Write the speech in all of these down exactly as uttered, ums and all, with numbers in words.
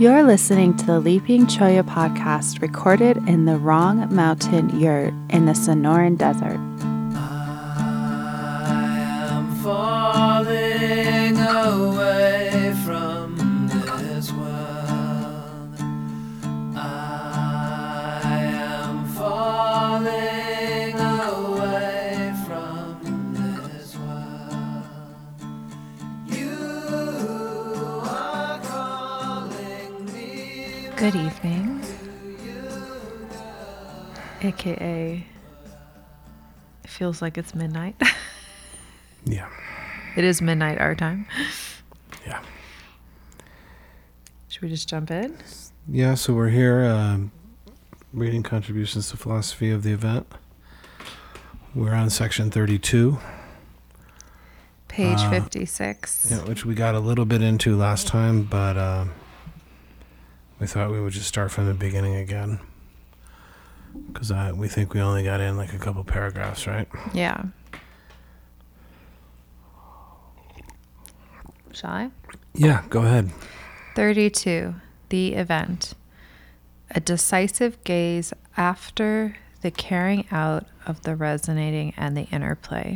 You're listening to the Leaping Cholla podcast, recorded in the Wrong Mountain Yurt in the Sonoran Desert. I am falling away from this world. I am falling away from this world. You are calling me. Good evening, aka it feels like it's midnight. Yeah. It is midnight our time. Yeah. Should we just jump in? Yeah, so we're here um, reading contributions to philosophy of the event. We're on section thirty-two. Page Uh, fifty-six. Yeah, which we got a little bit into last time, but uh, we thought we would just start from the beginning again. Because uh, we think we only got in like a couple paragraphs, right? Yeah. Shall I? Yeah, go ahead. thirty-two. The event. A decisive gaze after the carrying out of the resonating and the interplay.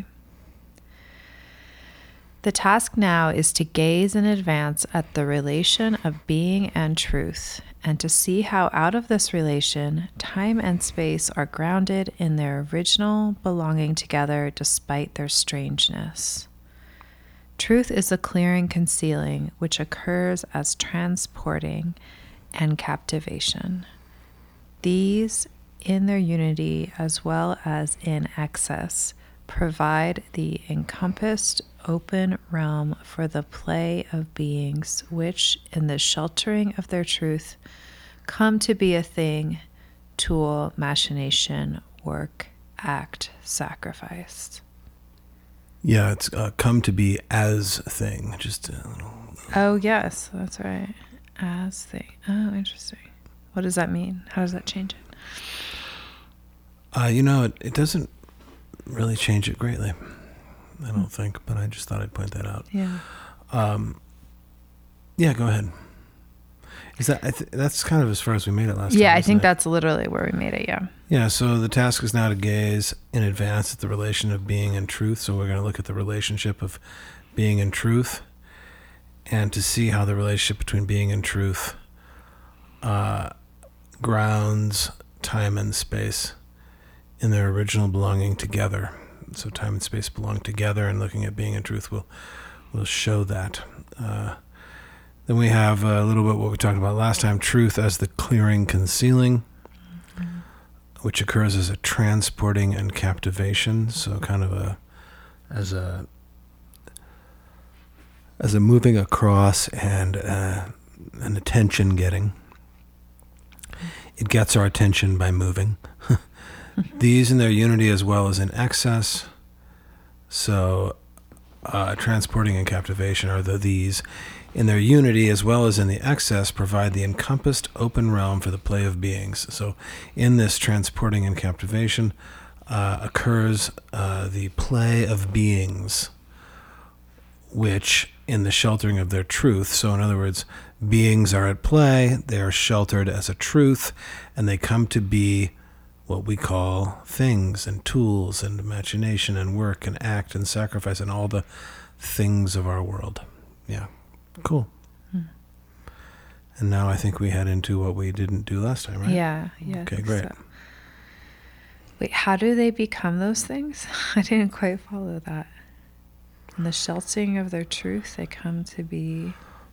The task now is to gaze in advance at the relation of being and truth, and to see how out of this relation, time and space are grounded in their original belonging together despite their strangeness. Truth is the clearing concealing which occurs as transporting and captivation. These, in their unity as well as in excess, provide the encompassed open realm for the play of beings which, in the sheltering of their truth, come to be a thing, tool, machination, work, act, sacrifice. Yeah, it's uh, come to be as a thing. Just a little... Oh, yes, that's right. As thing. Oh, interesting. What does that mean? How does that change it? Uh, you know, it, it doesn't really change it greatly, I don't think, but I just thought I'd point that out. Yeah. Um, yeah, go ahead. Is that I th- that's kind of as far as we made it last Yeah, time? I think it? that's literally where we made it, yeah. Yeah, so the task is now to gaze in advance at the relation of being and truth. So we're going to look at the relationship of being and truth, and to see how the relationship between being and truth uh, grounds time and space in their original belonging together. So time and space belong together, and looking at being and truth will will show that. Uh, then we have a little bit what we talked about last time, truth as the clearing concealing, mm-hmm. which occurs as a transporting and captivation. So kind of a as a as a moving across and uh, an attention getting. It gets our attention by moving. These in their unity as well as in excess. So uh, transporting and captivation are the these. In their unity as well as in the excess provide the encompassed open realm for the play of beings. So in this transporting and captivation uh, occurs uh, the play of beings, which in the sheltering of their truth. So in other words, beings are at play, they are sheltered as a truth, and they come to be what we call things and tools and imagination and work and act and sacrifice and all the things of our world. Yeah, cool. Hmm. And now I think we head into what we didn't do last time, right? Yeah, yeah. Okay, great. So. Wait, how do they become those things? I didn't quite follow that. In the sheltering of their truth, they come to be...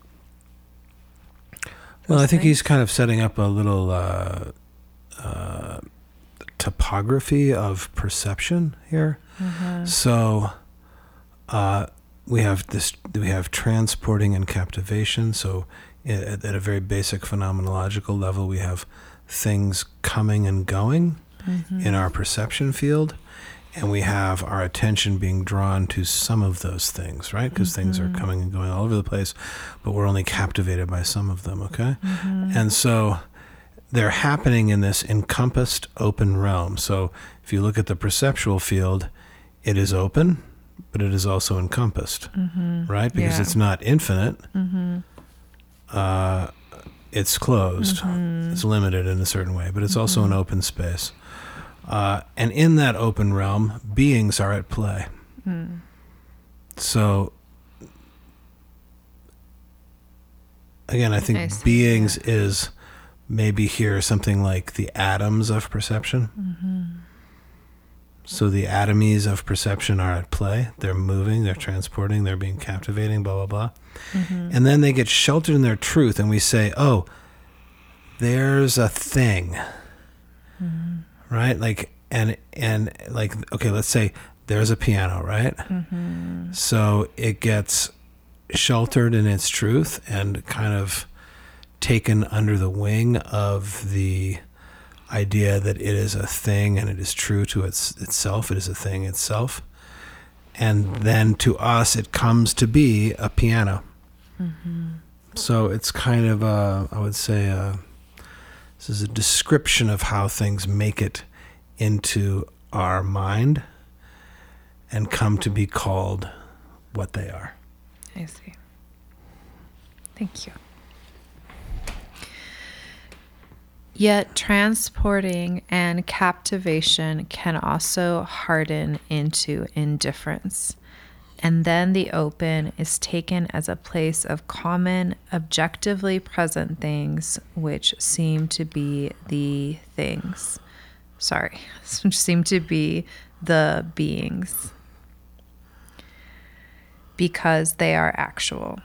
Well, I think things? he's kind of setting up a little... Uh, uh, topography of perception here. Mm-hmm. So uh, we have this, we have transporting and captivation. So at, at a very basic phenomenological level, we have things coming and going mm-hmm. in our perception field, and we have our attention being drawn to some of those things, right? Because mm-hmm. things are coming and going all over the place, but we're only captivated by some of them, okay? Mm-hmm. And so they're happening in this encompassed open realm. So if you look at the perceptual field, it is open, but it is also encompassed, mm-hmm. right? Because yeah. it's not infinite. Mm-hmm. Uh, it's closed. Mm-hmm. It's limited in a certain way, but it's also mm-hmm. an open space. Uh, and in that open realm, beings are at play. Mm. So, again, I think I see, beings yeah. is maybe here something like the atoms of perception. Mm-hmm. So the atomies of perception are at play. They're moving, they're transporting, they're being captivating, blah, blah, blah. Mm-hmm. And then they get sheltered in their truth, and we say, oh, there's a thing. Mm-hmm. Right? Like, and, and like, okay, let's say there's a piano, right? Mm-hmm. So it gets sheltered in its truth and kind of taken under the wing of the idea that it is a thing and it is true to its itself. It is a thing itself. And then to us, it comes to be a piano. Mm-hmm. So it's kind of a, I would say, a, this is a description of how things make it into our mind and come to be called what they are. I see. Thank you. Yet transporting and captivation can also harden into indifference. And then the open is taken as a place of common, objectively present things, which seem to be the things. Sorry, seem to be the beings. Because they are actual.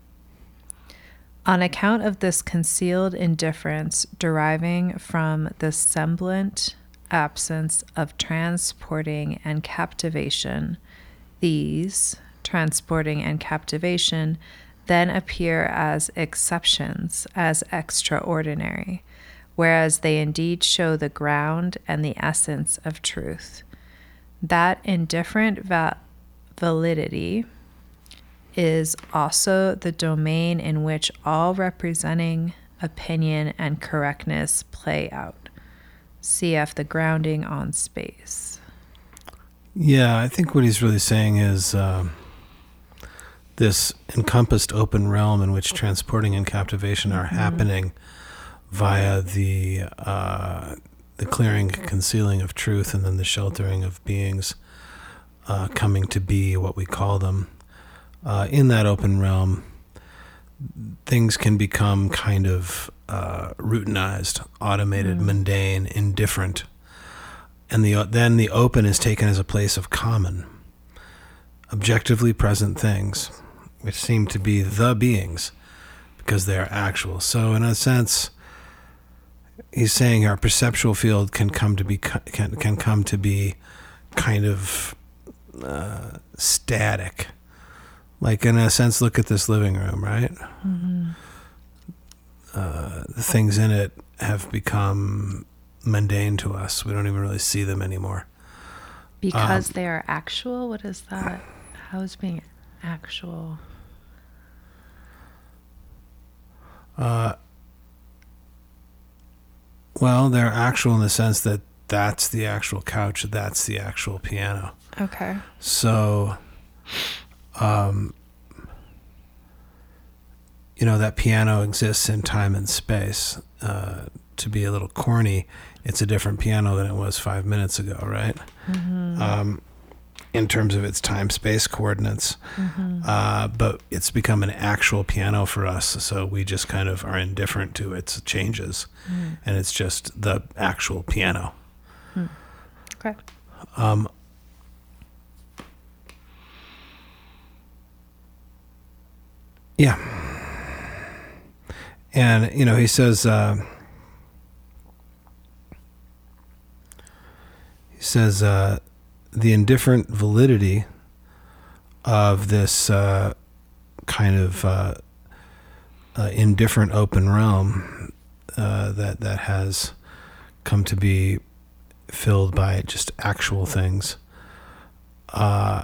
On account of this concealed indifference deriving from the semblant absence of transporting and captivation, these, transporting and captivation, then appear as exceptions, as extraordinary, whereas they indeed show the ground and the essence of truth. That indifferent va- validity is also the domain in which all representing, opinion, and correctness play out. C F the grounding on space. Yeah, I think what he's really saying is uh, this encompassed open realm in which transporting and captivation are mm-hmm. happening via the uh, the clearing, concealing of truth, and then the sheltering of beings uh, coming to be what we call them. Uh, in that open realm, things can become kind of uh, routinized, automated, mm. mundane, indifferent. And the then the open is taken as a place of common, objectively present things, which seem to be the beings, because they are actual. So in a sense, he's saying our perceptual field can come to be can can come to be kind of uh, static. Like, in a sense, look at this living room, right? Mm-hmm. Uh, the things in it have become mundane to us. We don't even really see them anymore. Because um, they are actual? What is that? How is being actual? Uh, well, they're actual in the sense that that's the actual couch, that's the actual piano. Okay. So... Um, you know, that piano exists in time and space. Uh, to be a little corny, it's a different piano than it was five minutes ago, right? Mm-hmm. Um, in terms of its time-space coordinates. Mm-hmm. Uh, but it's become an actual piano for us, so we just kind of are indifferent to its changes. Mm. And it's just the actual piano. Mm. Okay. Um, Yeah. And, you know, he says, uh, he says, uh, the indifferent validity of this uh, kind of uh, uh, indifferent open realm uh, that, that has come to be filled by just actual things, uh,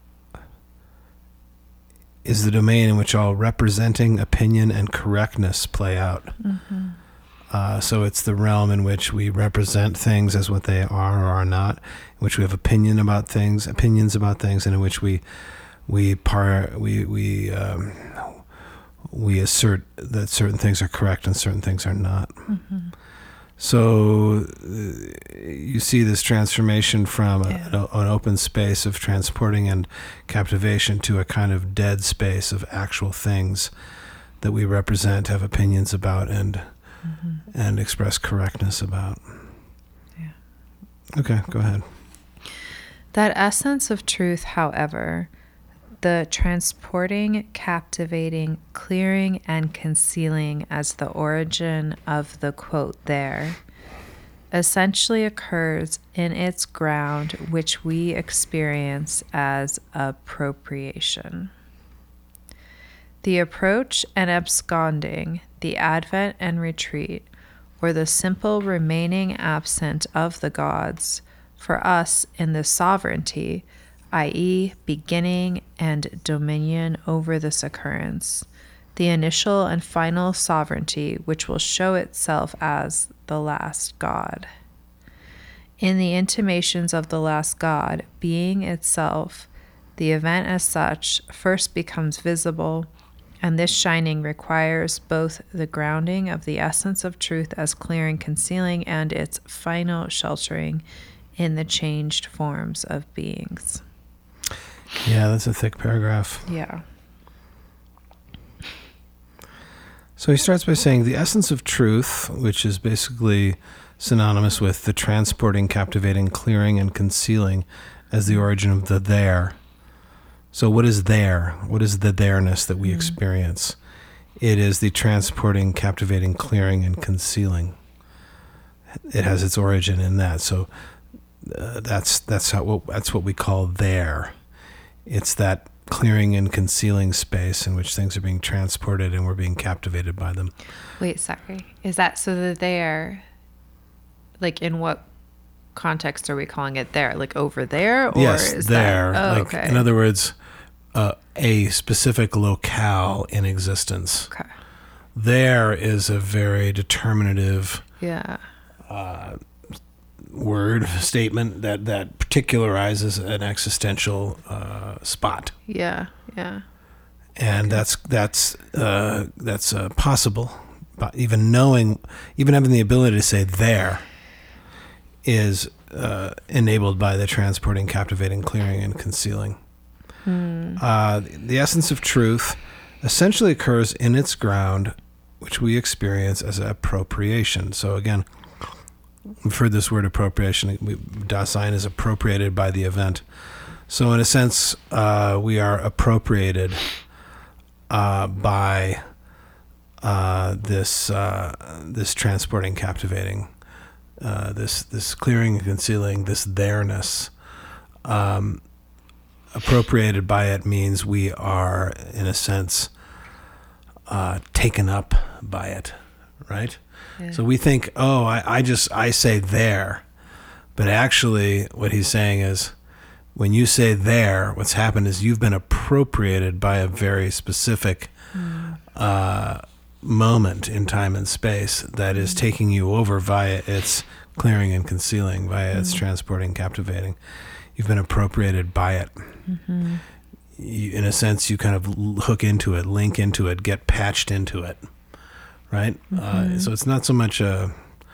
is the domain in which all representing, opinion, and correctness play out. Mm-hmm. Uh, so it's the realm in which we represent things as what they are or are not, in which we have opinion about things, opinions about things, and in which we we par we we um, we assert that certain things are correct and certain things are not. Mm-hmm. So uh, you see this transformation from a, Yeah. an, an open space of transporting and captivation to a kind of dead space of actual things that we represent, have opinions about, and Mm-hmm. and express correctness about. Yeah. Okay, go ahead. That essence of truth, however, the transporting, captivating, clearing, and concealing as the origin of the quote there, essentially occurs in its ground, which we experience as appropriation. The approach and absconding, the advent and retreat, or the simple remaining absent of the gods, for us in the sovereignty, that is, beginning and dominion over this occurrence, the initial and final sovereignty which will show itself as the last God. In the intimations of the last God, being itself, the event as such first becomes visible, and this shining requires both the grounding of the essence of truth as clearing, concealing, and its final sheltering in the changed forms of beings. Yeah, that's a thick paragraph. Yeah. So he starts by saying the essence of truth, which is basically synonymous with the transporting, captivating, clearing, and concealing as the origin of the there. So what is there? What is the there-ness that we mm. experience? It is the transporting, captivating, clearing, and concealing. It has its origin in that. So uh, that's that's how that's what we call there. It's that clearing and concealing space in which things are being transported and we're being captivated by them. Wait, sorry. Is that so that there, like in what context are we calling it there? Like over there? Or yes, is there. That, oh, like, okay. In other words, uh, a specific locale in existence. Okay. There is a very determinative yeah. uh, word, statement that, that particularizes an existential uh, spot. Yeah, yeah. And okay. that's that's uh, that's uh, possible. But even knowing, even having the ability to say there is uh, enabled by the transporting, captivating, clearing, and concealing. Hmm. Uh, the essence of truth essentially occurs in its ground, which we experience as appropriation. So again, we've heard this word appropriation. We, Dasein is appropriated by the event. So in a sense, uh, we are appropriated uh, by uh, this uh, this transporting, captivating, uh, this this clearing and concealing, this there-ness. Um, appropriated by it means we are, in a sense, uh, taken up by it, right? Yeah. So we think, oh, I, I just, I say there. But actually what he's saying is when you say there, what's happened is you've been appropriated by a very specific mm. uh, moment in time and space that is mm. taking you over via its clearing and concealing, via mm. its transporting, captivating. You've been appropriated by it. Mm-hmm. You, in a sense, you kind of hook into it, link into it, get patched into it. Right? Mm-hmm. Uh, so it's not so much a...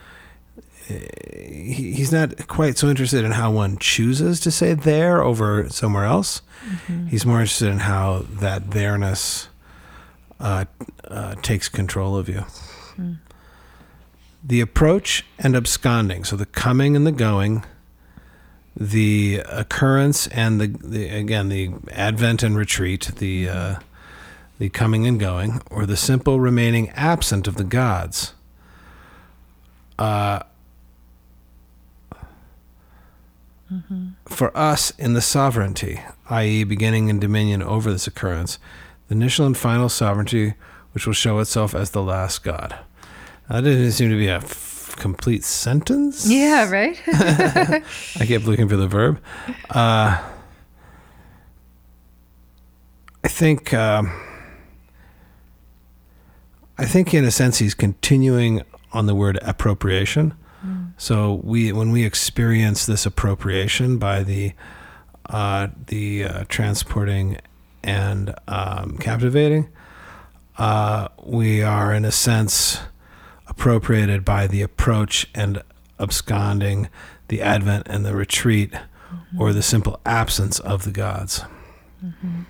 He, he's not quite so interested in how one chooses to say there over somewhere else. Mm-hmm. He's more interested in how that there-ness uh, uh, takes control of you. Mm. The approach and absconding, so the coming and the going, the occurrence and the, the again, the advent and retreat, the... Uh, the coming and going, or the simple remaining absent of the gods. Uh, mm-hmm. For us in the sovereignty, that is beginning and dominion over this occurrence, the initial and final sovereignty which will show itself as the last God. Now, that doesn't seem to be a f- complete sentence. Yeah, right? I kept looking for the verb. Uh, I think... Um, I think in a sense he's continuing on the word appropriation. Mm. So we, when we experience this appropriation by the uh, the uh, transporting and um, captivating, uh, we are, in a sense, appropriated by the approach and absconding, the advent and the retreat, mm-hmm. or the simple absence of the gods. Mm-hmm.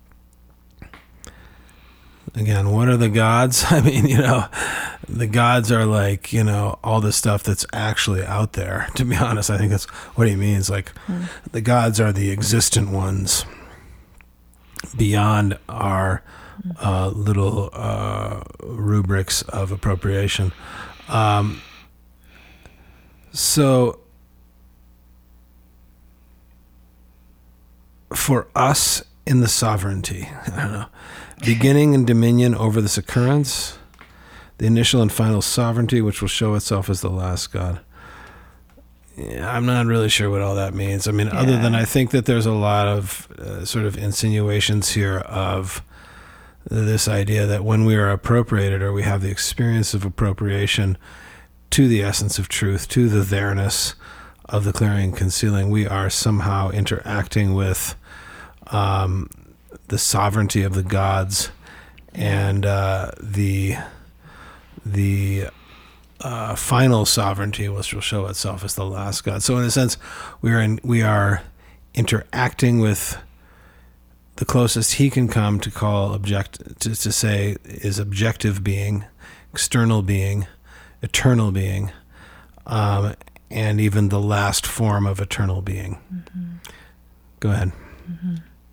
Again, what are the gods? I mean, you know, the gods are like, you know, all the stuff that's actually out there. To be honest, I think that's what he means. Like, mm. the gods are the existent ones beyond our uh, little uh, rubrics of appropriation. Um, so, for us in the sovereignty, I don't know, beginning and dominion over this occurrence, the initial and final sovereignty, which will show itself as the last God. Yeah, I'm not really sure what all that means. I mean, yeah. other than I think that there's a lot of uh, sort of insinuations here of this idea that when we are appropriated, or we have the experience of appropriation to the essence of truth, to the there-ness of the clearing and concealing, we are somehow interacting with um, the sovereignty of the gods and uh, the the uh, final sovereignty, which will show itself as the last God. So in a sense, we are in, we are interacting with the closest he can come to call object to, to say is objective being, external being, eternal being, um, and even the last form of eternal being. Mm-hmm. Go ahead. Mm-hmm.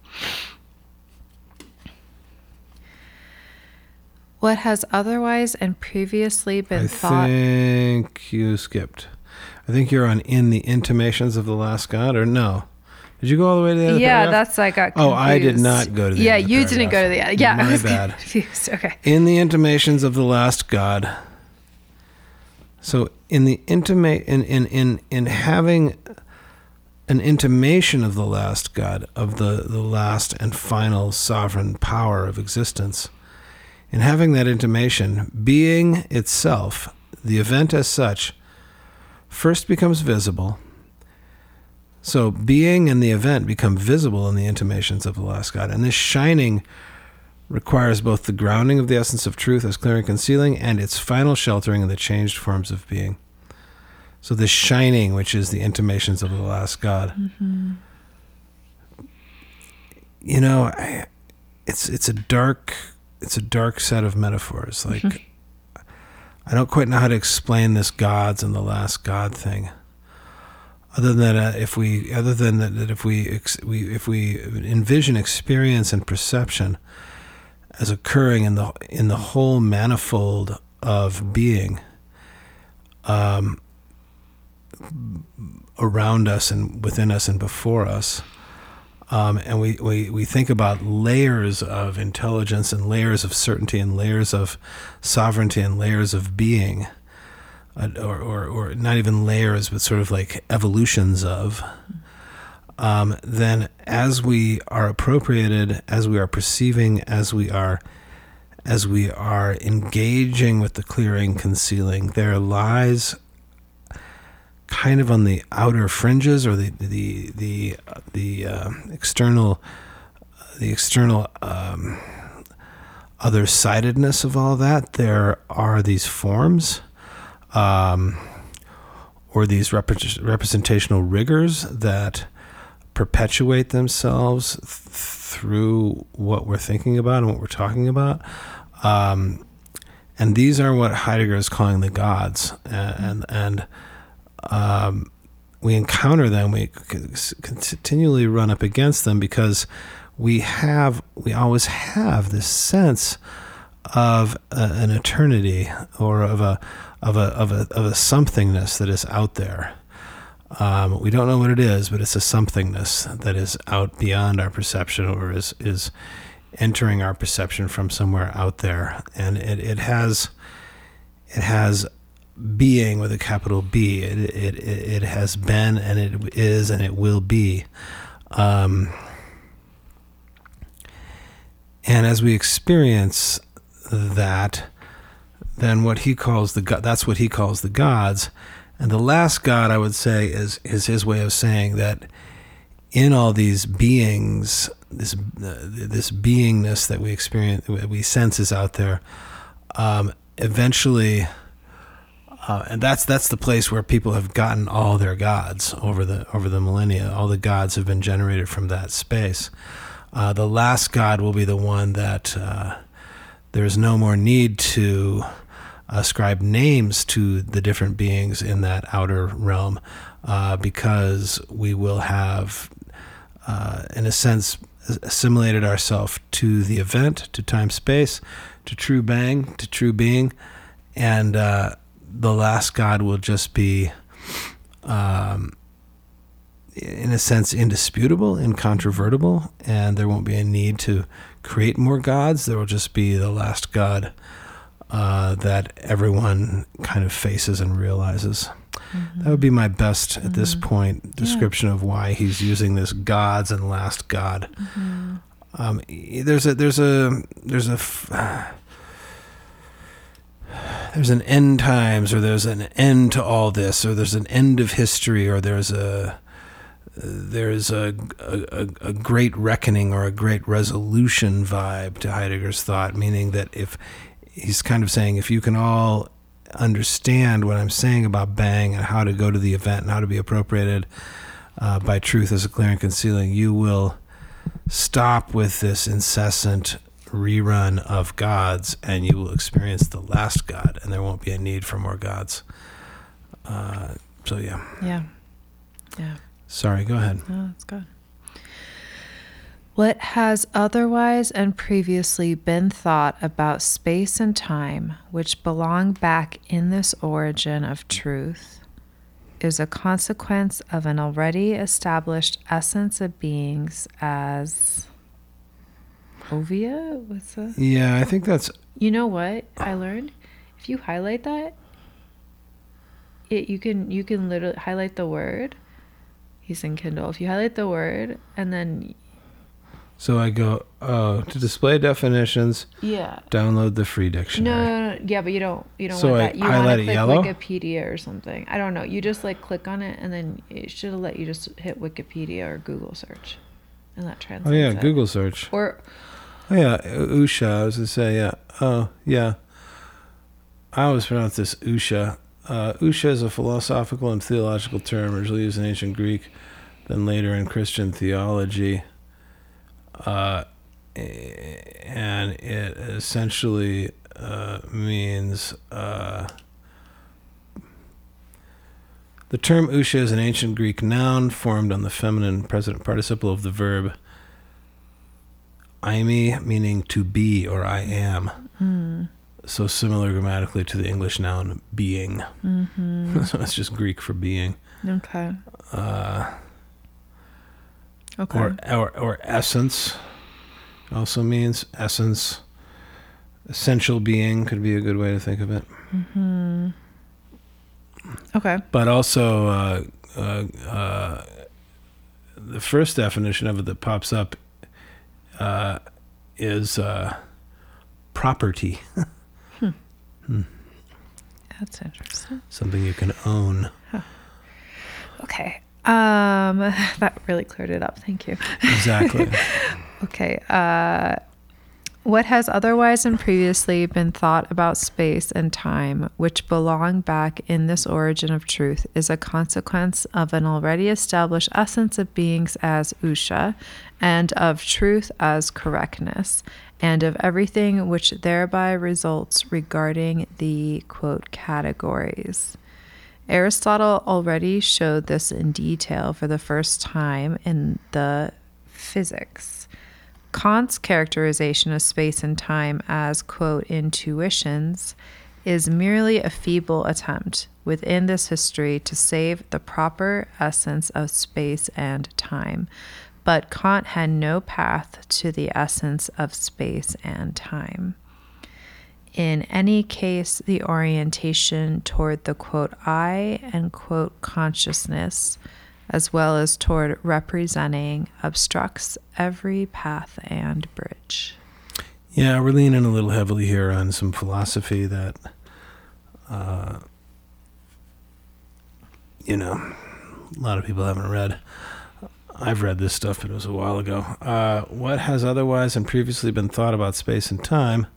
What has otherwise and previously been I thought... I think you skipped. I think you're on in the intimations of the last God, or no? Did you go all the way to the end Yeah, of the paragraph? that's, I got confused. Oh, I did not go to the yeah, end of the you paragraph. didn't go to the end. Yeah, My I was bad. confused. Okay. In the intimations of the last God. So in the intimate, in, in, in, in having an intimation of the last God, of the, the last and final sovereign power of existence, in having that intimation, being itself, the event as such, first becomes visible. So being and the event become visible in the intimations of the last God. And this shining requires both the grounding of the essence of truth as clearing and concealing and its final sheltering in the changed forms of being. So this shining, which is the intimations of the last God. Mm-hmm. You know, I, it's it's a dark... It's a dark set of metaphors. Like, mm-hmm. I don't quite know how to explain this gods and the last God thing. Other than uh, if we, other than that, that if we, ex, we, if we envision experience and perception as occurring in the in the whole manifold of being, um, around us and within us and before us. Um, and we, we, we think about layers of intelligence and layers of certainty and layers of sovereignty and layers of being, uh, or, or, or not even layers, but sort of like evolutions of, um, then as we are appropriated, as we are perceiving, as we are, as we are engaging with the clearing, concealing, there lies kind of on the outer fringes, or the the the uh, the uh, external the external um, other-sidedness of all that, there are these forms, um, or these rep- representational rigors that perpetuate themselves th- through what we're thinking about and what we're talking about. Um, and these are what Heidegger is calling the gods, and and Um, we encounter them, we continually run up against them because we have, we always have this sense of a, an eternity, or of a, of a, of a, of a somethingness that is out there. Um, we don't know what it is, but it's a somethingness that is out beyond our perception, or is, is entering our perception from somewhere out there. And it, it has, it has being with a capital B. It, it it has been, and it is, and it will be. Um, and as we experience that, then what he calls the God, that's what he calls the gods. And the last God, I would say, is is his way of saying that in all these beings, this uh, this beingness that we experience, we sense is out there. Um, eventually, uh, and that's that's the place where people have gotten all their gods over the over the millennia. All the gods have been generated from that space. Uh, the last god will be the one that uh, there is no more need to ascribe names to the different beings in that outer realm, uh, because we will have, uh, in a sense, assimilated ourselves to the event, to time, space, to true bang, to true being, and uh, the last god will just be, um, in a sense, indisputable, incontrovertible, and there won't be a need to create more gods. There will just be the last god uh, that everyone kind of faces and realizes. Mm-hmm. That would be my best, at this mm-hmm. point, description yeah. of why he's using this gods and last god. Mm-hmm. Um, there's a there's a there's a there's an end times, or there's an end to all this, or there's an end of history, or there's a there's a, a, a great reckoning or a great resolution vibe to Heidegger's thought, meaning that if he's kind of saying, if you can all understand what I'm saying about bang and how to go to the event and how to be appropriated uh, by truth as a clear and concealing, you will stop with this incessant rerun of gods, and you will experience the last god, and there won't be a need for more gods. Uh, so yeah. Yeah. Yeah. Sorry, go ahead. No, that's good. What has otherwise and previously been thought about space and time, which belong back in this origin of truth, is a consequence of an already established essence of beings as Ovia? What's that? Yeah, I think that's... You know what I learned? If you highlight that, it you can you can literally highlight the word. He's in Kindle. If you highlight the word and then... So I go, oh, to display definitions, yeah, download the free dictionary. No, no, no, yeah, but you don't you don't so want I that. You highlight want to it click yellow? Wikipedia or something. I don't know. You just like click on it and then it should have let you just hit Wikipedia or Google search. And that translates Oh, yeah, it. Google search. Or... Oh, yeah, Usha, I was going to say, yeah. Oh, yeah. I always pronounce this Usha. Uh, Usha is a philosophical and theological term originally used in ancient Greek, then later in Christian theology. Uh, and it essentially uh, means... Uh, the term Usha is an ancient Greek noun formed on the feminine present participle of the verb Aimi, meaning to be or I am. Mm. So similar grammatically to the English noun being. Mm-hmm. So it's just Greek for being. Okay. Uh, okay. Or, or or essence also means essence. Essential being could be a good way to think of it. Mm-hmm. Okay. But also, uh, uh, uh, the first definition of it that pops up uh, is uh, property. hmm. Hmm. That's interesting. Something you can own. Huh. Okay. Um, that really cleared it up. Thank you. Exactly. Okay. Uh, what has otherwise and previously been thought about space and time, which belong back in this origin of truth, is a consequence of an already established essence of beings as Usha, and of truth as correctness, and of everything which thereby results regarding the, quote, categories. Aristotle already showed this in detail for the first time in the Physics. Kant's characterization of space and time as, quote, intuitions is merely a feeble attempt within this history to save the proper essence of space and time. But Kant had no path to the essence of space and time. In any case, the orientation toward the, quote, I and, quote, consciousness, as well as toward representing, obstructs every path and bridge. Yeah, we're leaning a little heavily here on some philosophy that, uh, you know, a lot of people haven't read. I've read this stuff, but it was a while ago. Uh, what has otherwise and previously been thought about space and time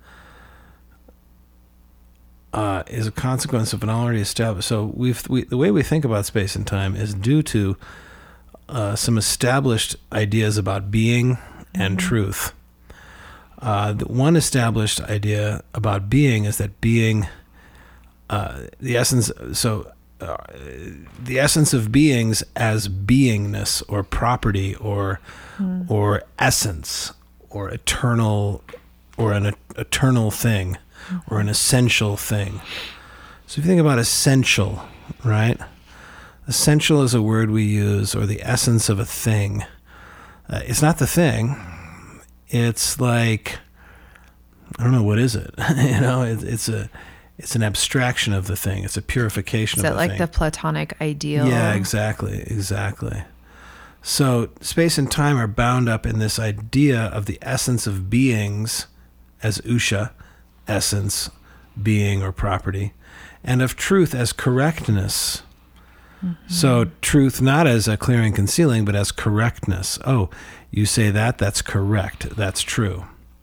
uh, is a consequence of an already established. So we've we, the way we think about space and time is due to uh, some established ideas about being and mm-hmm. truth. Uh, the one established idea about being is that being, uh, the essence. So. Uh, the essence of beings as beingness or property or mm. or essence or eternal or an eternal thing mm-hmm. or an essential thing. So if you think about essential, right? Essential is a word we use, or the essence of a thing. Uh, it's not the thing. It's like, I don't know, what is it? you know, it, it's a It's an abstraction of the thing. It's a purification Is of it the like thing. the Platonic ideal? Yeah, exactly, exactly. So space and time are bound up in this idea of the essence of beings as usha, essence, being or property, and of truth as correctness. Mm-hmm. So truth not as a clearing concealing, but as correctness. Oh, you say that? That's correct. That's true.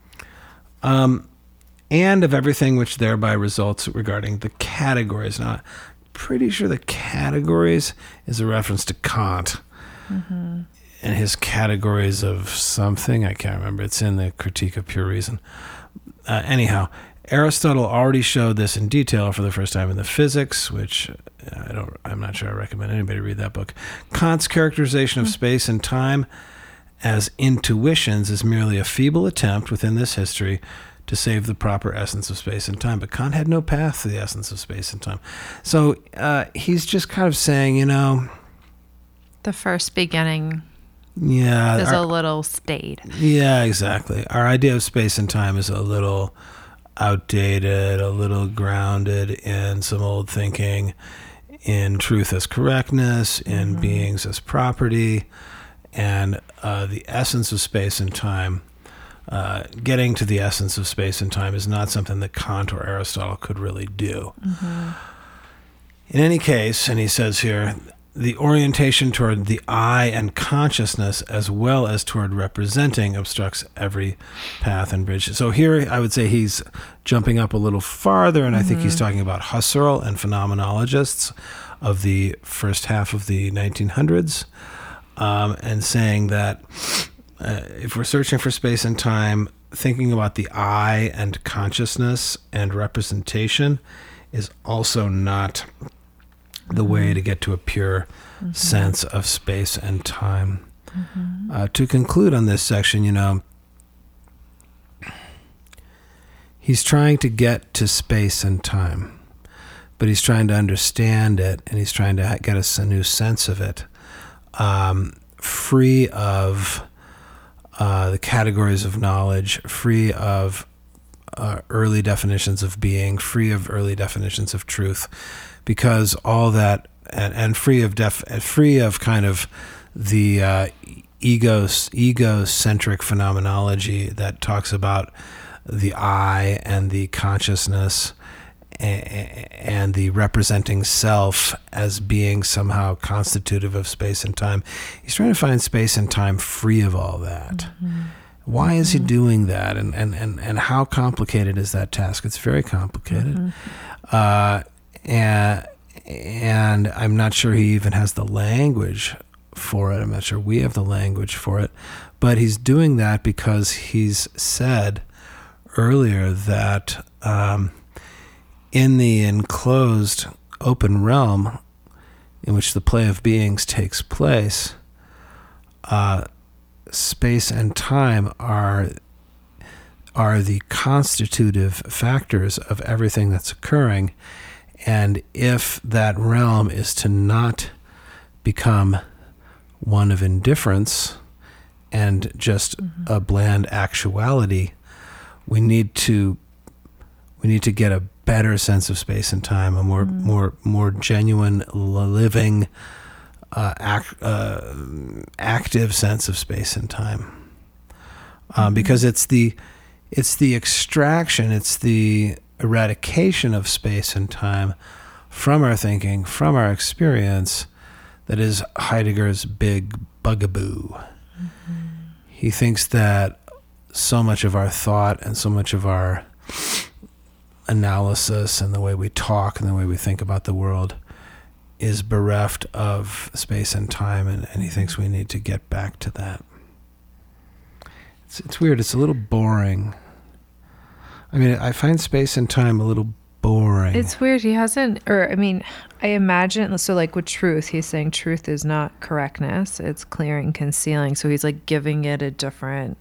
Um. And of everything which thereby results regarding the categories. Now, I'm pretty sure the categories is a reference to Kant mm-hmm. and his categories of something. I can't remember. It's in the Critique of Pure Reason. Uh, anyhow, Aristotle already showed this in detail for the first time in the Physics, which I don't. I'm not sure I recommend anybody read that book. Kant's characterization of mm-hmm. space and time as intuitions is merely a feeble attempt within this history to save the proper essence of space and time. But Kant had no path to the essence of space and time. So uh, he's just kind of saying, you know... The first beginning yeah, is our, a little staid. Yeah, exactly. Our idea of space and time is a little outdated, a little grounded in some old thinking, in truth as correctness, in mm-hmm. beings as property, and uh, the essence of space and time. Uh, getting to the essence of space and time is not something that Kant or Aristotle could really do. Mm-hmm. In any case, and he says here, the orientation toward the I and consciousness as well as toward representing obstructs every path and bridge. So here I would say he's jumping up a little farther, and mm-hmm. I think he's talking about Husserl and phenomenologists of the first half of the nineteen hundreds, um, and saying that Uh, if we're searching for space and time, thinking about the I and consciousness and representation is also not the mm-hmm. way to get to a pure mm-hmm. sense of space and time. Mm-hmm. Uh, to conclude on this section, you know, he's trying to get to space and time, but he's trying to understand it, and he's trying to get us a new sense of it, um, free of... Uh, the categories of knowledge, free of uh, early definitions of being, free of early definitions of truth, because all that, and, and free of def, free of kind of the uh, ego egocentric phenomenology that talks about the I and the consciousness and the representing self as being somehow constitutive of space and time. He's trying to find space and time free of all that. Mm-hmm. Why is he doing that? And, and, and, and how complicated is that task? It's very complicated. Mm-hmm. Uh, and, and I'm not sure he even has the language for it. I'm not sure we have the language for it. But he's doing that because he's said earlier that... Um, in the enclosed open realm in which the play of beings takes place, uh, space and time are are the constitutive factors of everything that's occurring. And if that realm is to not become one of indifference and just mm-hmm. a bland actuality, we need to we need to get a better sense of space and time, a more mm. more more genuine, living, uh, act, uh, active sense of space and time, um, mm-hmm. because it's the it's the extraction, it's the eradication of space and time from our thinking, from our experience, that is Heidegger's big bugaboo. Mm-hmm. He thinks that so much of our thought and so much of our analysis and the way we talk and the way we think about the world is bereft of space and time, and, and he thinks we need to get back to that. It's, it's weird. It's a little boring. I mean, I find space and time a little boring. It's weird. He hasn't, or I mean, I imagine, so like with truth, he's saying truth is not correctness, it's clearing, concealing. So he's like giving it a different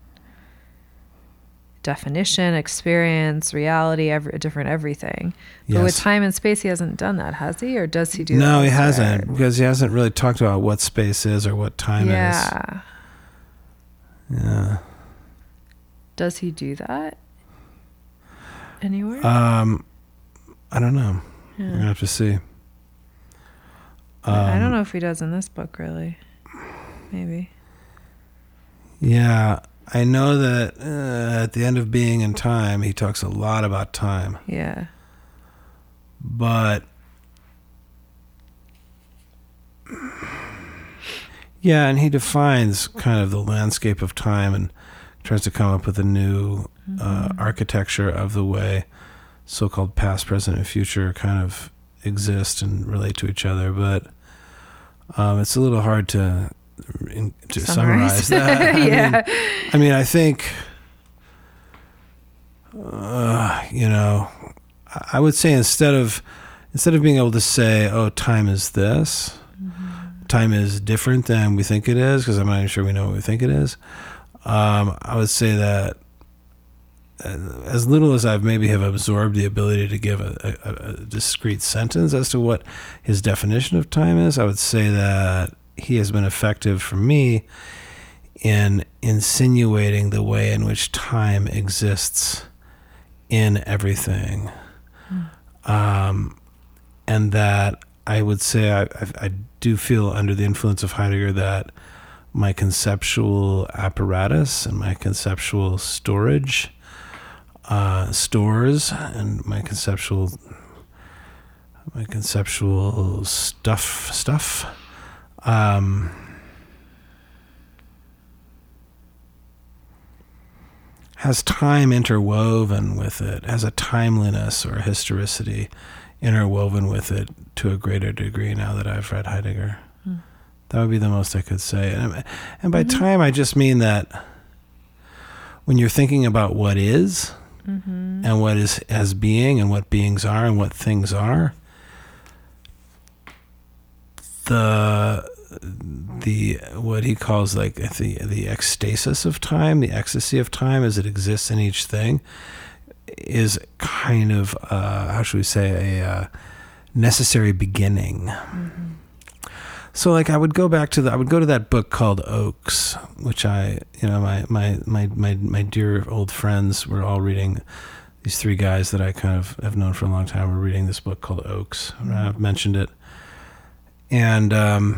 definition, experience, reality, every, a different everything. But Yes. with time and space, he hasn't done that, has he? Or does he do that? No, he elsewhere? hasn't, because he hasn't really talked about what space is or what time Yeah. is. Yeah. Does he do that anywhere? Um, I don't know. Yeah. We're gonna have to see. Um, I don't know if he does in this book, really. Maybe. Yeah, I know that uh, at the end of Being in Time, he talks a lot about time, Yeah. but yeah, and he defines kind of the landscape of time and tries to come up with a new uh, architecture of the way so-called past, present, and future kind of exist and relate to each other. But um, it's a little hard to in, to summarize, Summarize. that. I Yeah. mean, I mean, I think, uh, you know, I I would say instead of instead of being able to say, "Oh, time is this," time is different than we think it is, because I'm not even sure we know what we think it is. Um, I would say that uh, as little as I've maybe have absorbed the ability to give a, a, a discrete sentence as to what his definition of time is, I would say that he has been effective for me in insinuating the way in which time exists in everything. Mm. Um, and that I would say I, I, I do feel under the influence of Heidegger that my conceptual apparatus and my conceptual storage uh, stores and my conceptual my conceptual stuff stuff um, has time interwoven with it, has a timeliness or a historicity interwoven with it to a greater degree now that I've read Heidegger. Hmm. That would be the most I could say. And, and by mm-hmm. time, I just mean that when you're thinking about what is mm-hmm. and what is as being and what beings are and what things are, the the what he calls like the the ecstasis of time, the ecstasy of time as it exists in each thing, is kind of uh, how should we say a uh, necessary beginning. Mm-hmm. So like I would go back to the I would go to that book called Oaks, which I you know my my my my, my dear old friends were all reading. These three guys that I kind of have known for a long time were reading this book called Oaks. Mm-hmm. I've mentioned it, and um,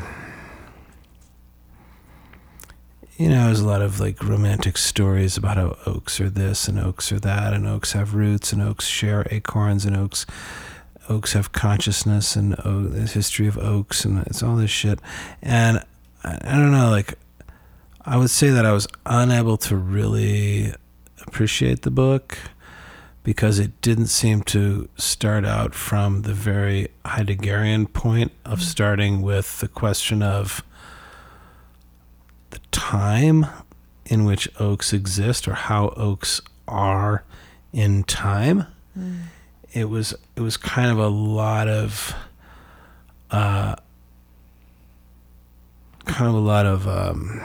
you know, there's a lot of like romantic stories about how oaks are this and oaks are that, and oaks have roots, and oaks share acorns, and oaks oaks have consciousness, and oh, there's history of oaks, and it's all this shit. And I, I don't know, like I would say that I was unable to really appreciate the book because it didn't seem to start out from the very Heideggerian point of starting with the question of the time in which oaks exist or how oaks are in time. Mm. It was it was kind of a lot of uh, kind of a lot of um,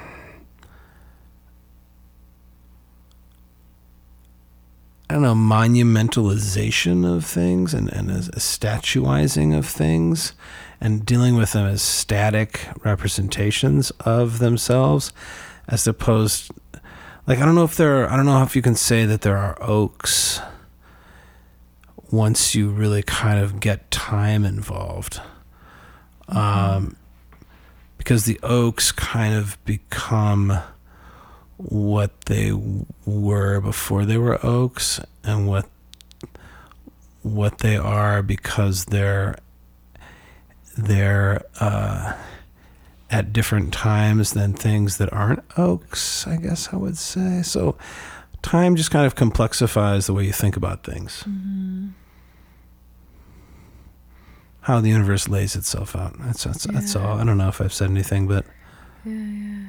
I don't know, monumentalization of things and, and a, a statuizing of things and dealing with them as static representations of themselves, as opposed, like, I don't know if there are, I don't know if you can say that there are oaks once you really kind of get time involved. Mm-hmm. Um, because the oaks kind of become what they were before they were oaks, and what what they are because they're they're uh, at different times than things that aren't oaks, I guess I would say. So time just kind of complexifies the way you think about things. Mm-hmm. How the universe lays itself out. That's that's, Yeah. that's all. I don't know if I've said anything, but Yeah, yeah.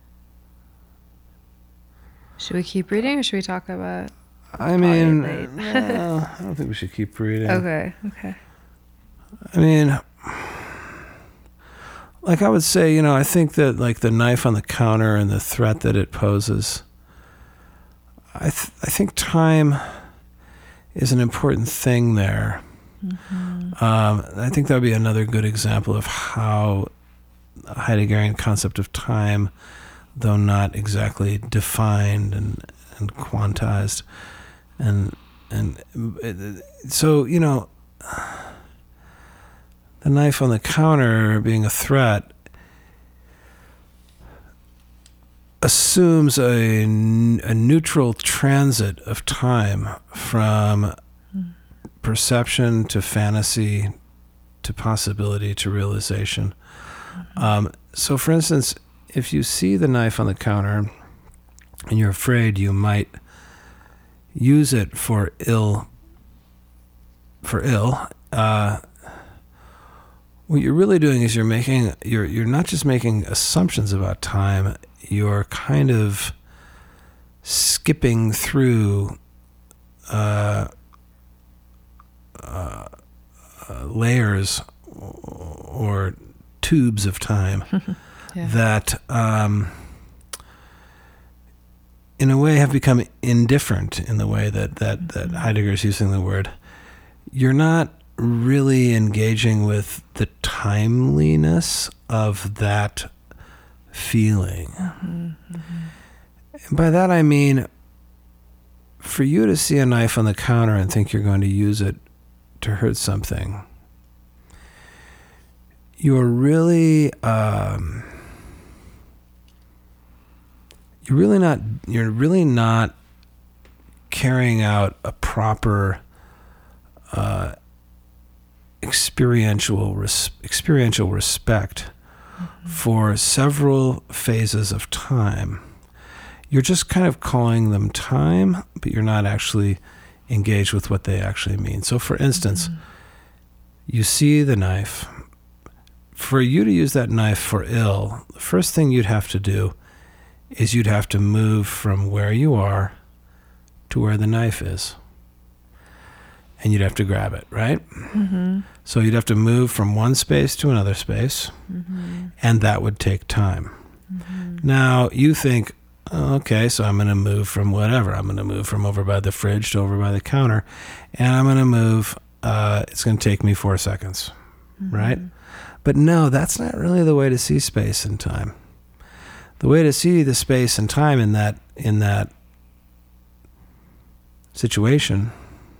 Should we keep reading or should we talk about... I mean, late. well, I don't think we should keep reading. Okay, okay. I mean, like I would say, you know, I think that like the knife on the counter and the threat that it poses, I th- I think time is an important thing there. Mm-hmm. Um, I think that would be another good example of how a Heideggerian concept of time, though not exactly defined and, and quantized, and and it, so, you know, the knife on the counter being a threat assumes a, a neutral transit of time from perception to fantasy to possibility to realization. Um, so, for instance, if you see the knife on the counter and you're afraid you might use it for ill, for ill, uh, what you're really doing is you're making you're you're not just making assumptions about time. You're kind of skipping through uh, uh, uh, layers or tubes of time Yeah. that, um, in a way, have become indifferent in the way that that that Heidegger is using the word. You're not really engaging with the timeliness of that feeling. Mm-hmm. And by that I mean, for you to see a knife on the counter and think you're going to use it to hurt something, you're really um, you're really not you're really not carrying out a proper uh, experiential res- experiential respect mm-hmm. for several phases of time. You're just kind of calling them time, but you're not actually engaged with what they actually mean. So, for instance, mm-hmm. you see the knife. For you to use that knife for ill, the first thing you'd have to do is you'd have to move from where you are to where the knife is. And you'd have to grab it, right? Mm-hmm. So you'd have to move from one space to another space, Mm-hmm. and that would take time. Mm-hmm. Now, you think, okay, so I'm going to move from whatever. I'm going to move from over by the fridge to over by the counter, and I'm going to move, uh, it's going to take me four seconds, Mm-hmm. right? But no, that's not really the way to see space and time. The way to see the space and time in that in that situation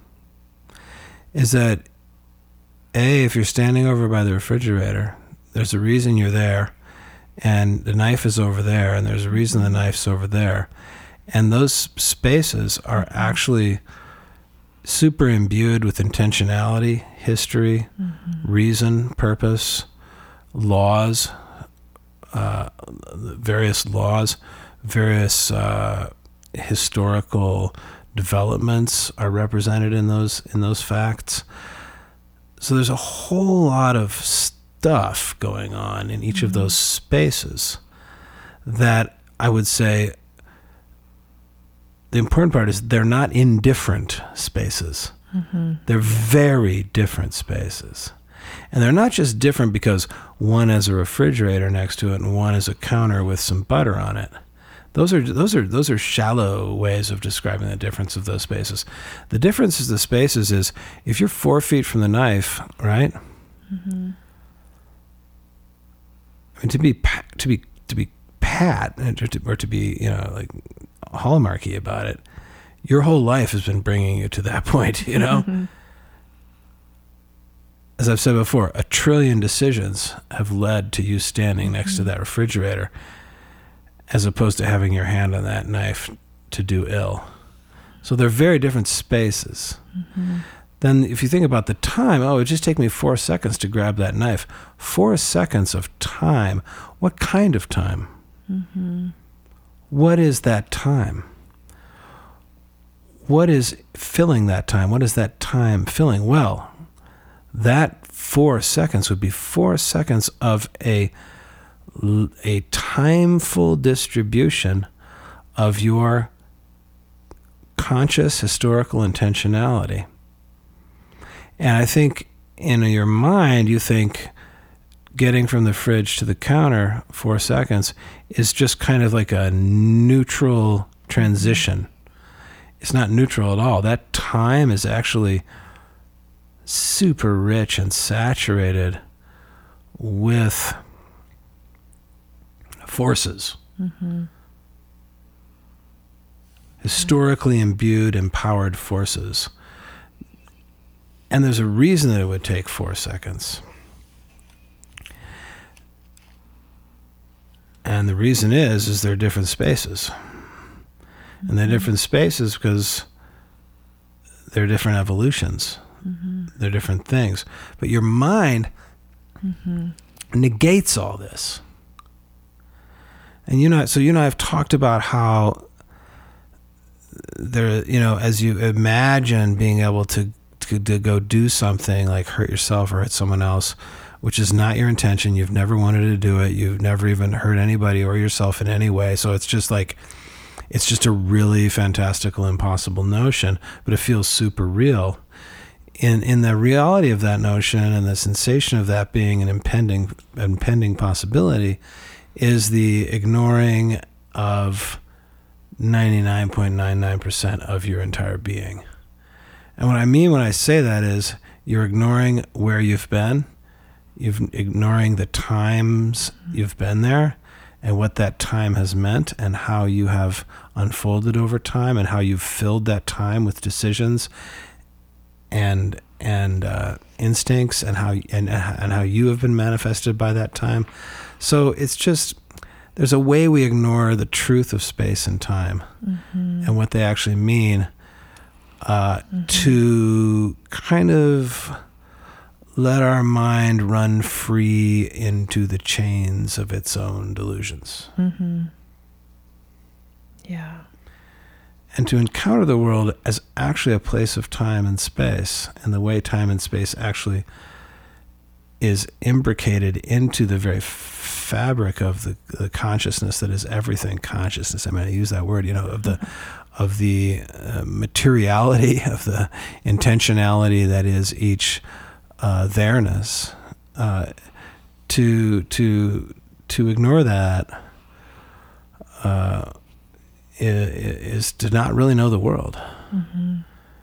is that, A, if you're standing over by the refrigerator, there's a reason you're there, and the knife is over there, and there's a reason the knife's over there. And those spaces are actually super imbued with intentionality, history, mm-hmm. reason, purpose, laws, uh, various laws, various uh, historical developments are represented in those in those facts. So there's a whole lot of stuff going on in each mm-hmm. of those spaces that I would say the important part is they're not indifferent spaces. Mm-hmm. They're very different spaces. And they're not just different because one has a refrigerator next to it and one is a counter with some butter on it. Those are those are those are shallow ways of describing the difference of those spaces. The difference of the spaces is if you're four feet from the knife, right? Mm-hmm. I mean, to be to be to be pat or to, or to be you know like hallmarky about it, your whole life has been bringing you to that point. You know, mm-hmm. as I've said before, a trillion decisions have led to you standing mm-hmm. next to that refrigerator, as opposed to having your hand on that knife to do ill. So they're very different spaces. Mm-hmm. then if you think about the time, oh, it just take me four seconds to grab that knife. Four seconds of time. What kind of time? Mm-hmm. What is that time? What is filling that time? What is that time filling? Well, that four seconds would be four seconds of a, a timeful distribution of your conscious historical intentionality. And I think in your mind, you think getting from the fridge to the counter four seconds is just kind of like a neutral transition. It's not neutral at all. That time is actually super rich and saturated with forces. Mm-hmm. Historically imbued, empowered forces. And there's a reason that it would take four seconds. And the reason is, is they're different spaces. And they're different spaces because they're different evolutions. Mm-hmm. They're different things. But your mind mm-hmm. negates all this. And you know, so you and I have talked about how there, you know, as you imagine being able to, to to go do something like hurt yourself or hurt someone else, which is not your intention. You've never wanted to do it. You've never even hurt anybody or yourself in any way. So it's just like, it's just a really fantastical, impossible notion, but it feels super real. In in the reality of that notion and the sensation of that being an impending impending possibility is the ignoring of ninety-nine point nine nine percent of your entire being. And what I mean when I say that is you're ignoring where you've been, you're ignoring the times you've been there and what that time has meant and how you have unfolded over time and how you've filled that time with decisions and and uh, instincts and how and and how you have been manifested by that time. So it's just, there's a way we ignore the truth of space and time mm-hmm. and what they actually mean uh, mm-hmm. to kind of let our mind run free into the chains of its own delusions. Mm-hmm. Yeah. And to encounter the world as actually a place of time and space, and the way time and space actually is imbricated into the very fabric of the, the consciousness that is everything. Consciousness, I mean, I use that word, you know, of the of the uh, materiality, of the intentionality that is each uh, there-ness. Uh, to to to ignore that uh, is, is to not really know the world. Mm-hmm.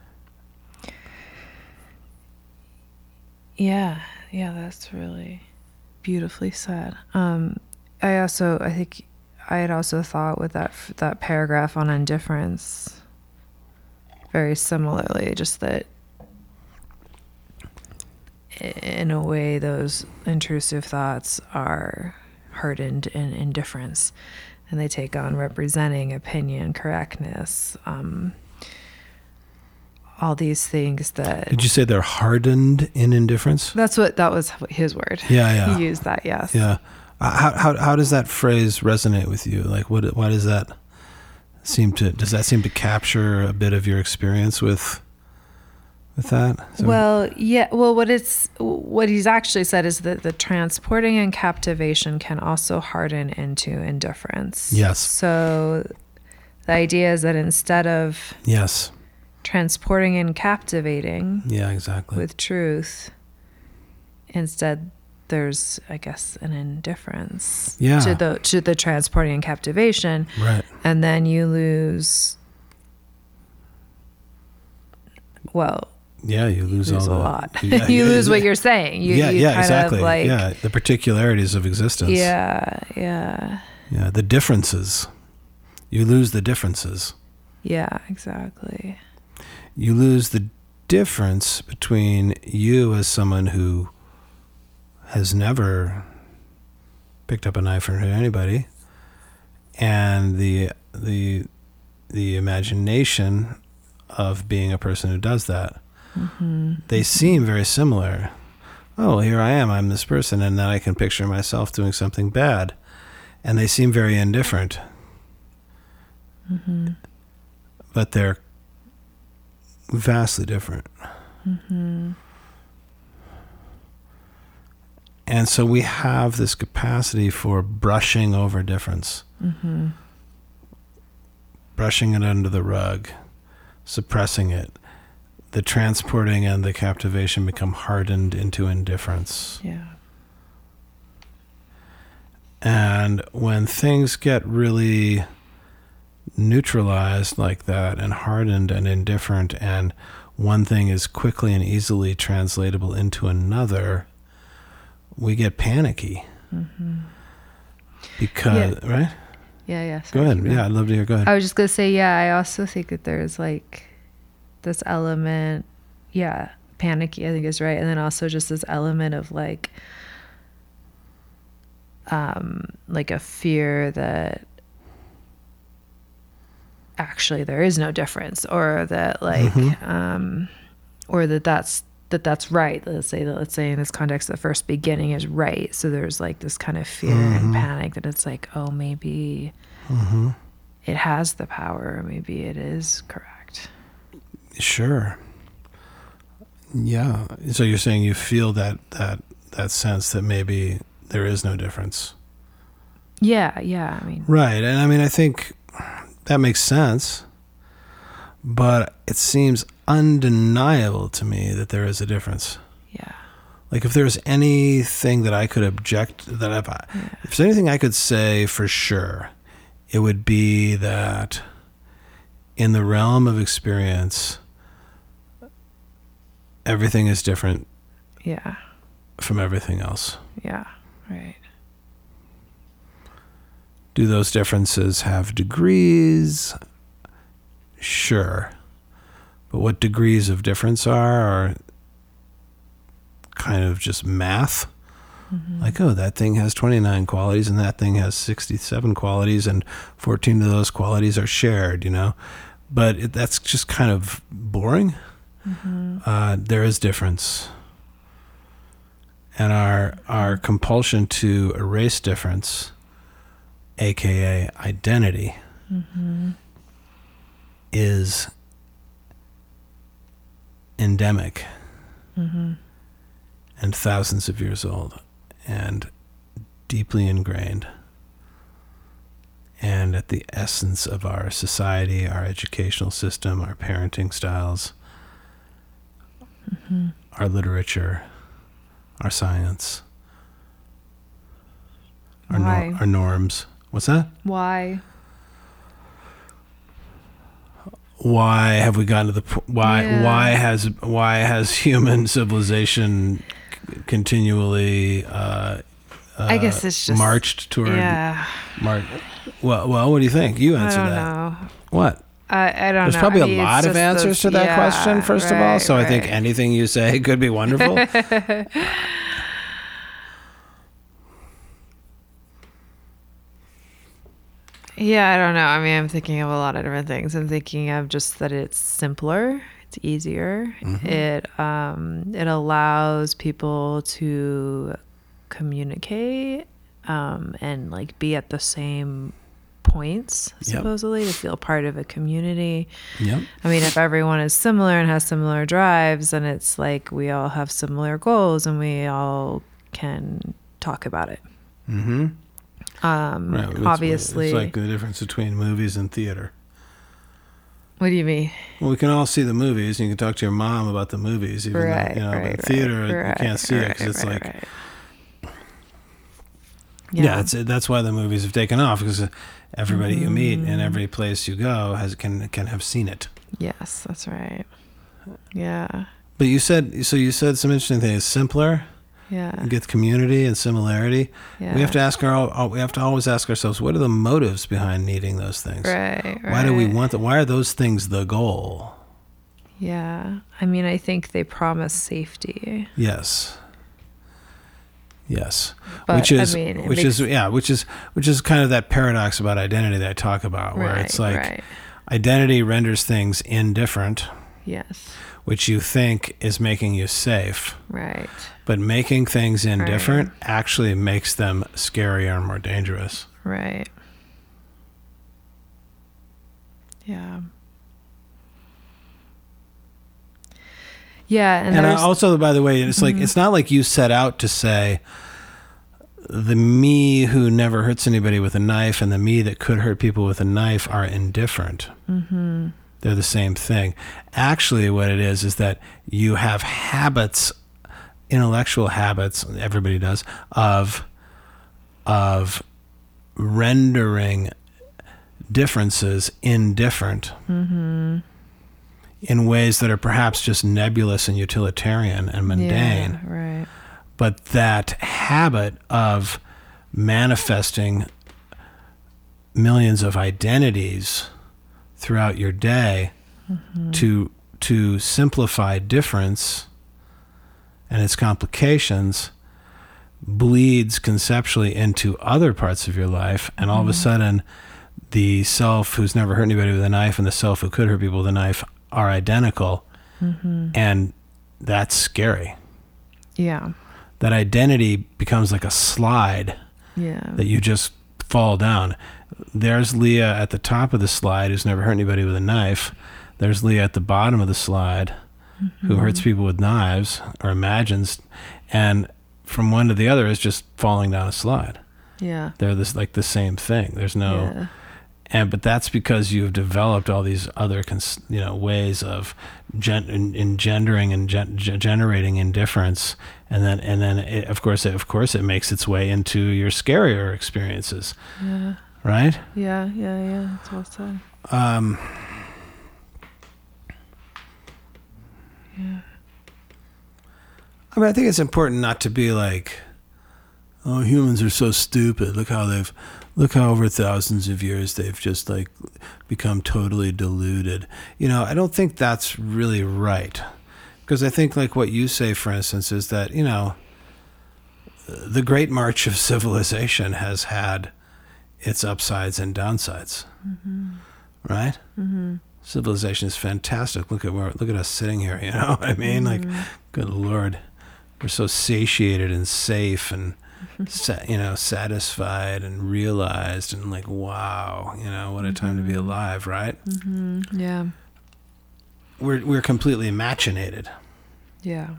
Yeah. Yeah, that's really beautifully said. Um, I also, I think I had also thought with that that paragraph on indifference, very similarly, just that in a way those intrusive thoughts are hardened in indifference, and they take on representing, opinion, correctness, um, all these things that... Did you say they're hardened in indifference? That's what, that was his word. Yeah, yeah. He used that, yes. Yeah. How how how does that phrase resonate with you? Like, what why does that seem to, does that seem to capture a bit of your experience with with that? So, well, yeah, well, what it's, what he's actually said is that the transporting and captivation can also harden into indifference. Yes. So the idea is that instead of... Yes. transporting and captivating yeah, exactly. with truth, instead there's, I guess, an indifference yeah. to the to the transporting and captivation, right? And then you lose, well, yeah, you lose, lose all a the, lot. Yeah, you yeah, lose yeah. what you're saying. You, yeah, you yeah, kind exactly. Of like, yeah, the particularities of existence. Yeah, yeah, yeah, the differences. You lose the differences. Yeah, exactly. You lose the difference between you as someone who has never picked up a knife or hurt anybody, and the the the imagination of being a person who does that. Mm-hmm. They seem very similar. Oh, here I am, I'm this person, and then I can picture myself doing something bad. And they seem very indifferent. Mm-hmm. But they're vastly different. Mm-hmm. And so we have this capacity for brushing over difference. Mm-hmm. Brushing it under the rug, suppressing it. The transporting and the captivation become hardened into indifference. Yeah. And when things get really neutralized like that and hardened and indifferent, and one thing is quickly and easily translatable into another, we get panicky. Mm-hmm. Because, Yeah. right? Yeah, yeah. Go sorry, ahead. keep going. Yeah, I'd love to hear. Go ahead. I was just gonna say, yeah, I also think that there's like this element, yeah, panicky, I think is right. And then also just this element of like, um, like a fear that actually there is no difference, or that like, Mhm. um, or that that's, that that's right. Let's say that, let's say in this context, the first beginning is right. So there's like this kind of fear and Mhm. panic that it's like, oh, maybe Mm-hmm. it has the power, or maybe it is correct. Sure. Yeah. So you're saying you feel that that that sense that maybe there is no difference. Yeah, yeah. I mean, Right. And I mean, I think that makes sense. But it seems undeniable to me that there is a difference. yeah, Like if there's anything that I could object, that if, I, Yeah. if there's anything I could say for sure, it would be that in the realm of experience, everything is different yeah, from everything else. yeah. Right. Do those differences have degrees? Sure. But what degrees of difference are, are kind of just math. Mm-hmm. Like, oh, that thing has twenty-nine qualities and that thing has sixty-seven qualities and fourteen of those qualities are shared, you know? But it, that's just kind of boring. Mm-hmm. Uh, there is difference. And our our compulsion to erase difference, A K A identity, Mm-hmm. is endemic Mm-hmm. and thousands of years old and deeply ingrained and at the essence of our society, our educational system, our parenting styles, Mm-hmm. our literature, our science, our, Why? nor- our norms. What's that? Why? Why have we gotten to the po- why Yeah. why has why has human civilization c- continually uh, uh, I guess it's just marched toward Yeah. mar- well well what do you think? You I answer don't that. know. What? I, I don't There's know. probably I mean, a lot it's of just answers those- to that yeah, question, first of all. right, So I think right. anything you say could be wonderful. Yeah, I don't know. I mean, I'm thinking of a lot of different things. I'm thinking of just that it's simpler, it's easier. Mhm. It um, it allows people to communicate um, and like be at the same points, Yep. supposedly, to feel part of a community. Yep. I mean, if everyone is similar and has similar drives, then it's like we all have similar goals and we all can talk about it. Mm-hmm. Um, Right. It's- obviously, it's like the difference between movies and theater. what do you mean? Well, we can all see the movies, and you can talk to your mom about the movies, even Right, though, you know, right, but in right, theater, you right, can't see it because right, it's right, like, right. yeah, it's, that's why the movies have taken off, because everybody you meet Mm-hmm. in every place you go has can can have seen it. Yes, that's right. Yeah, But you said, so you said some interesting things. Simpler, yeah, you get community and similarity. yeah. We have to ask our, we have to always ask ourselves, what are the motives behind needing those things? Right, right. Why do we want them? Why are those things the goal? Yeah, I mean, I think they promise safety, Yes. Yes. but which is I mean, it which makes- is yeah, which is which is kind of that paradox about identity that I talk about, where right, it's like right. identity renders things indifferent, Yes, which you think is making you safe. Right. But making things indifferent Right. actually makes them scarier and more dangerous. Right. Yeah. Yeah, and, And I there's also, by the way, it's like it's not like you set out to say the me who never hurts anybody with a knife and the me that could hurt people with a knife are indifferent. Mhm. They're the same thing. Actually, what it is is that you have habits, intellectual habits, everybody does, of of rendering differences indifferent Mhm. in ways that are perhaps just nebulous and utilitarian and mundane. Yeah, right. But that habit of manifesting millions of identities throughout your day to to simplify difference and its complications bleeds conceptually into other parts of your life, and all of a sudden the self who's never hurt anybody with a knife and the self who could hurt people with a knife are identical, and that's scary. Yeah. That identity becomes like a slide Yeah. that you just fall down. There's Leah at the top of the slide who's never hurt anybody with a knife. There's Leah at the bottom of the slide who hurts people with knives or imagines, and from one to the other is just falling down a slide. Yeah. They're this like the same thing. There's no Yeah. and but that's because you've developed all these other cons, you know ways of gen, en- engendering and gen, gen- generating indifference, and then and then it, of course it, of course it makes its way into your scarier experiences, Yeah. right? Yeah. Yeah. Yeah. That's well said. Um, Yeah. I mean, I think it's important not to be like, oh, humans are so stupid. Look how they've, look how over thousands of years they've just like become totally deluded. You know, I don't think that's really right. Because I think like what you say, for instance, is that, you know, the great march of civilization has had its upsides and downsides, right? Mm-hmm. Civilization is fantastic. Look at where, look at us sitting here. You know what I mean? Like, good Lord, we're so satiated and safe and sa- you know satisfied and realized and like, wow, you know what a time to be alive, right? Mm-hmm. Yeah. We're we're completely machinated, Yeah.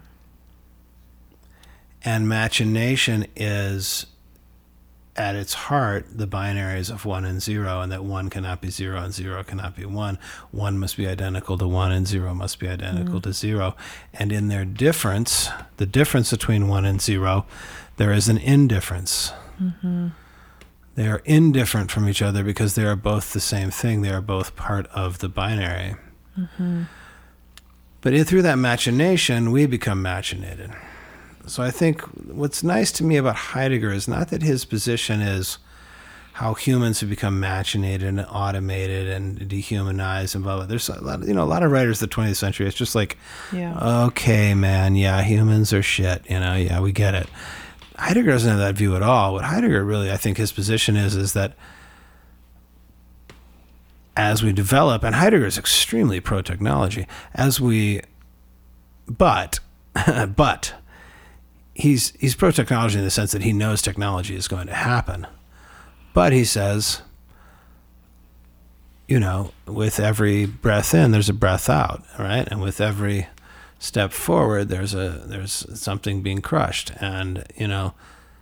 and machination is at its heart the binaries of one and zero, and that one cannot be zero and zero cannot be one. One must be identical to one and zero must be identical to zero. And in their difference, the difference between one and zero, there is an indifference. They are indifferent from each other because they are both the same thing. They are both part of the binary. But in, through that machination, we become machinated. So I think what's nice to me about Heidegger is not that his position is how humans have become machinated and automated and dehumanized and blah, blah. There's a lot, you know, a lot of writers of the twentieth century. It's just like, Yeah. okay, man, yeah, humans are shit. You know, yeah, we get it. Heidegger doesn't have that view at all. What Heidegger really, I think his position is, is that as we develop, and Heidegger is extremely pro-technology, as we, but, but, he's he's pro-technology in the sense that he knows technology is going to happen. But he says, you know, with every breath in, there's a breath out, right? And with every step forward, there's a there's something being crushed. And, you know,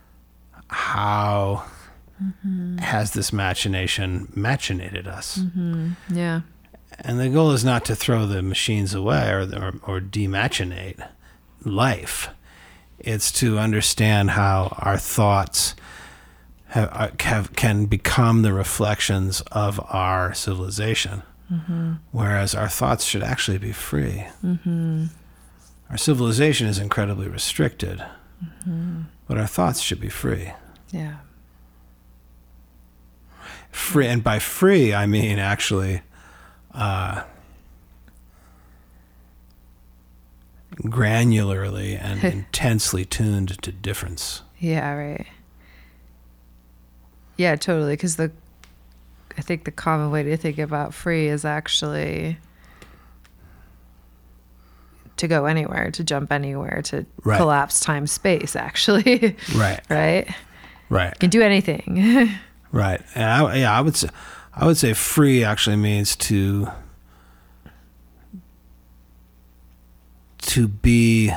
how has this machination machinated us? Yeah. And the goal is not to throw the machines away or or, or demachinate life. It's to understand how our thoughts have, have can become the reflections of our civilization, whereas our thoughts should actually be free. Our civilization is incredibly restricted, but our thoughts should be free. Yeah. Free, and by free, I mean actually uh, granularly and intensely tuned to difference. Yeah, right. Yeah, totally. Because the, I think the common way to think about free is actually to go anywhere, to jump anywhere, to Right. collapse time space, actually. Right. Right? Right. You can do anything. Right. And I, yeah, I would say, I would say free actually means to to be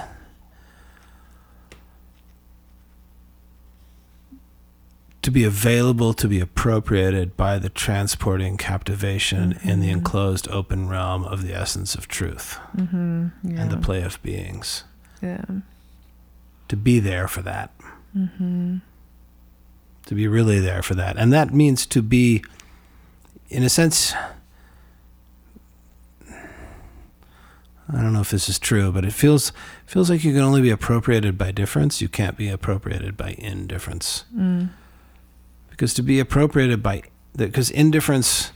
to be available, to be appropriated by the transporting captivation in the enclosed open realm of the essence of truth Mm-hmm. Yeah. and the play of beings. Yeah. To be there for that. Mm-hmm. To be really there for that. And that means to be, in a sense, I don't know if this is true, but it feels feels like you can only be appropriated by difference. You can't be appropriated by indifference. Mm. Because to be appropriated by, because indifference,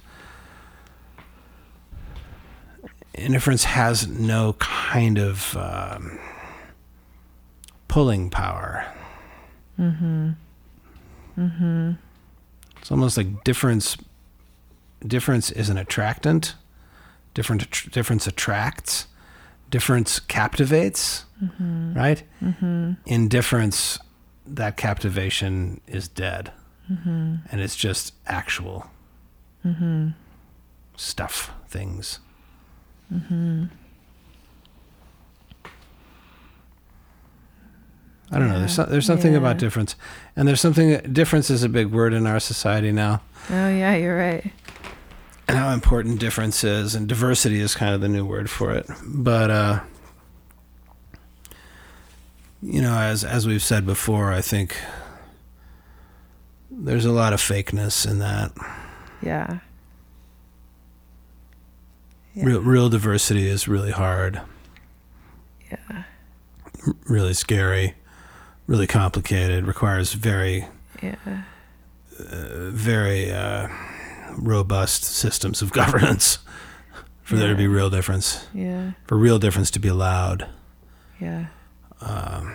indifference has no kind of um, pulling power. Mm-hmm. Mm-hmm. It's almost like difference. Difference is an attractant. Different difference attracts. Difference captivates. Mm-hmm. Right? Mm-hmm. Indifference, that captivation is dead, Mm-hmm. and it's just actual Mm-hmm. stuff, things. Mm-hmm. I don't know. There's so, there's something Yeah. about difference, and there's something. Difference is a big word in our society now, Oh, yeah, you're right. and how important difference is, and diversity is kind of the new word for it. But uh, you know, as as we've said before, I think there's a lot of fakeness in that. Yeah. Yeah. Real real diversity is really hard, Yeah. r- really scary, really complicated. Requires very Yeah. uh, very uh, robust systems of governance for there to be Yeah. real difference, Yeah. for real difference to be allowed. Yeah. Um,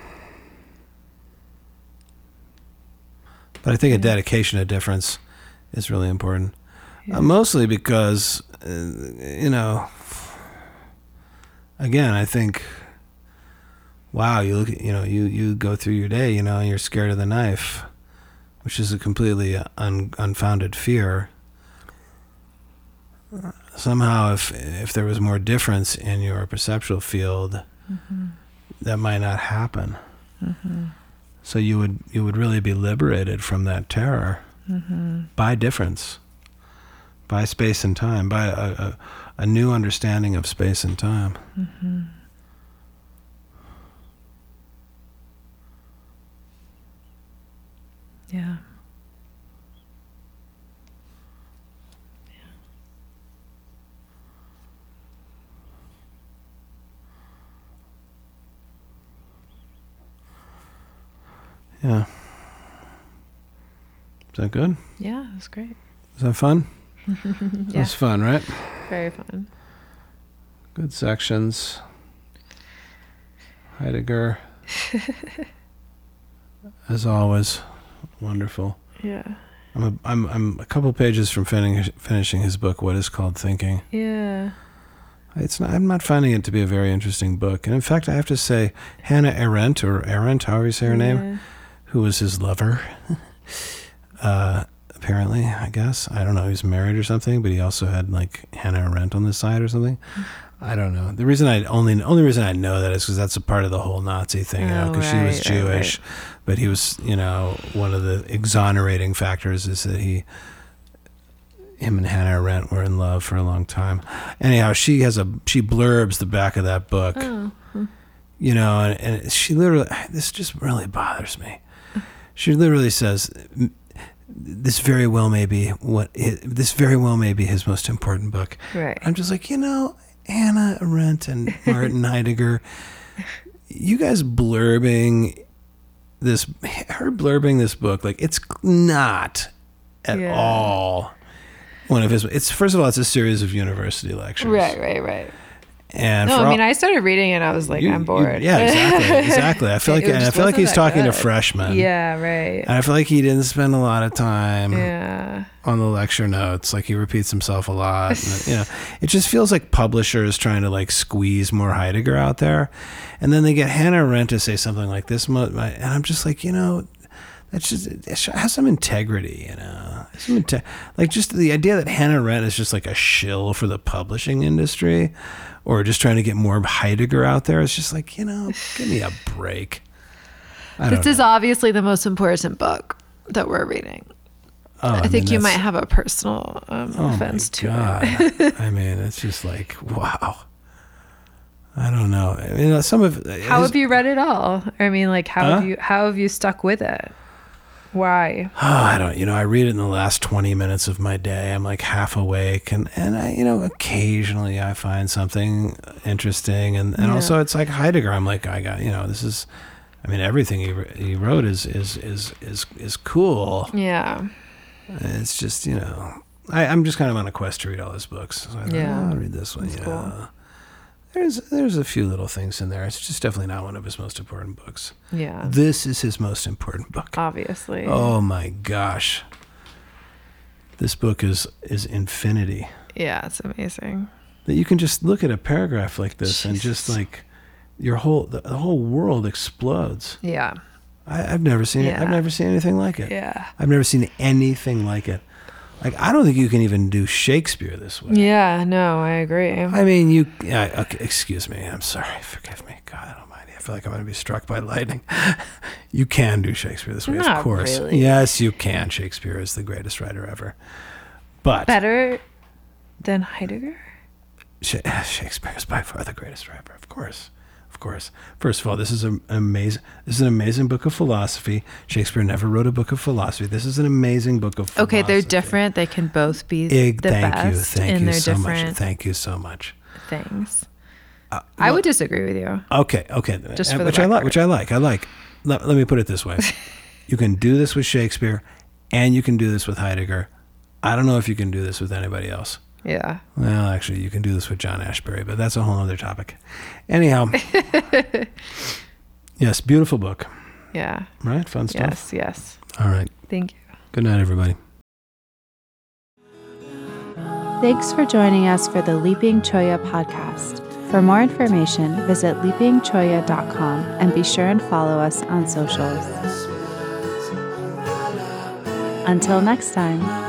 but I think a Yeah. dedication to difference is really important, Yeah. uh, mostly because, uh, you know, again, I think, wow, you look, at, you know, you, you go through your day, you know, and you're scared of the knife, which is a completely un, unfounded fear. Somehow, if if there was more difference in your perceptual field, Mm-hmm. that might not happen. Mm-hmm. So you would you would really be liberated from that terror Mm-hmm. by difference, by space and time, by a, a, a new understanding of space and time. Mm-hmm. Yeah. Yeah. Is that good? Yeah, that's great. Is that fun? Yeah. That's fun, right? Very fun. Good sections. Heidegger, as always, wonderful. Yeah. I'm a, I'm I'm a couple pages from finish, finishing his book, What Is Called Thinking. Yeah. It's not, I'm not finding it to be a very interesting book, and in fact, I have to say, Hannah Arendt, or Arendt, however you say her name, Yeah. who was his lover, uh, apparently, I guess. I don't know, he was married or something, but he also had like Hannah Arendt on the side or something. I don't know. The reason I only the only reason I know that is because that's a part of the whole Nazi thing, you know, Oh, because she was right, right, Jewish, but he was, you know, one of the exonerating factors is that he, him and Hannah Arendt were in love for a long time. Anyhow, she has a she blurbs the back of that book, Oh. Hmm. you know, and, and she literally, this just really bothers me. She literally says, "This very well may be what this very well may be his most important book." Right. I'm just like, you know, Hannah Arendt and Martin Heidegger, you guys blurbing this, her blurbing this book, like it's not at Yeah. all one of his. It's first of all, it's a series of university lectures, Right, right, right. And No, for I all- mean, I started reading it. I was like, you- I'm you- bored. yeah, exactly, exactly. I feel like It and I just feel like wasn't he's that talking to good. freshmen. Yeah, right. And I feel like he didn't spend a lot of time Yeah. on the lecture notes. Like he repeats himself a lot. And, you know, it just feels like publishers trying to like squeeze more Heidegger out there. And then they get Hannah Arendt to say something like this. mo- And I'm just like, you know, that's just, it sh- has some integrity, you know, some inte- like just the idea that Hannah Arendt is just like a shill for the publishing industry or just trying to get more Heidegger out there. It's just like, you know, give me a break. I don't This is know. obviously the most important book that we're reading. Oh, I mean, think you that's- might have a personal um, Oh offense my to God. it. I mean, it's just like, wow. I don't know. I mean, some of How have you read it all? I mean, like, how Huh? have you how have you stuck with it? Why? Oh, I don't. You know, I read it in the last twenty minutes of my day. I'm like half awake, and and I, you know, occasionally I find something interesting, and and Yeah. also it's like Heidegger. I'm like, I got, you know, this is. I mean, everything he he wrote is is is is is cool. Yeah. It's just, you know, I, I'm just kind of on a quest to read all his books. So I thought, Yeah. oh, I'll read this one. That's Yeah. cool. There's there's a few little things in there. It's just definitely not one of his most important books. Yeah. This is his most important book. Obviously. Oh my gosh. This book is is infinity. Yeah, it's amazing. That you can just look at a paragraph like this and just Jesus. like your whole the, the whole world explodes. Yeah. I, I've never seen it. Yeah. I've never seen anything like it. Yeah. I've never seen anything like it. Like I don't think you can even do Shakespeare this way. Yeah, no, I agree. I mean, you. Yeah, okay, excuse me. I'm sorry. Forgive me. God Almighty. I feel like I'm going to be struck by lightning. You can do Shakespeare this way, Not of course. really. Yes, you can. Shakespeare is the greatest writer ever. But Better than Heidegger? Sh- Shakespeare is by far the greatest writer, of course. Of course. First of all, this is an amazing. This is an amazing book of philosophy. Shakespeare never wrote a book of philosophy. This is an amazing book of philosophy. Okay, they're different. They can both be Ig- the thank best you. Thank in you their so much. different Thank you so much. things. Uh, I well- would disagree with you. Okay, okay. Just Uh, for the which I like. record. Which I like. I like. Let, let me put it this way: you can do this with Shakespeare, and you can do this with Heidegger. I don't know if you can do this with anybody else. Yeah. Well, actually, you can do this with John Ashbery, but that's a whole other topic. Anyhow, yes, beautiful book, Yeah. right? Fun stuff. Yes, yes. All right. Thank you. Good night, everybody. Thanks for joining us for the Leaping Choya podcast. For more information, visit leaping choya dot com and be sure and follow us on socials. Until next time.